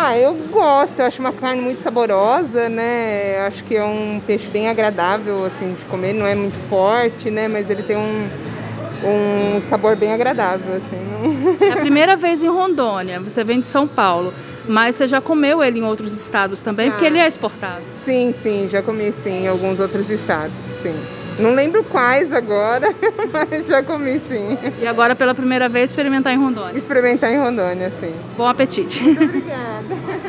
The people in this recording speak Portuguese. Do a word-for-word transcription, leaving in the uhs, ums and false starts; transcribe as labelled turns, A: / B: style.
A: Ah, eu gosto, eu acho uma carne muito saborosa, né? Acho que é um peixe bem agradável, assim, de comer, não é muito forte, né? Mas ele tem um, um sabor bem agradável, assim. Não...
B: É a primeira vez em Rondônia, você vem de São Paulo, mas você já comeu ele em outros estados também,
A: Já.
B: porque ele é exportado.
A: Sim, sim, já comi sim em alguns outros estados, sim. Não lembro quais agora, mas já comi sim.
B: E agora pela primeira vez experimentar em Rondônia.
A: Experimentar em Rondônia, sim.
B: Bom apetite.
A: Muito obrigada.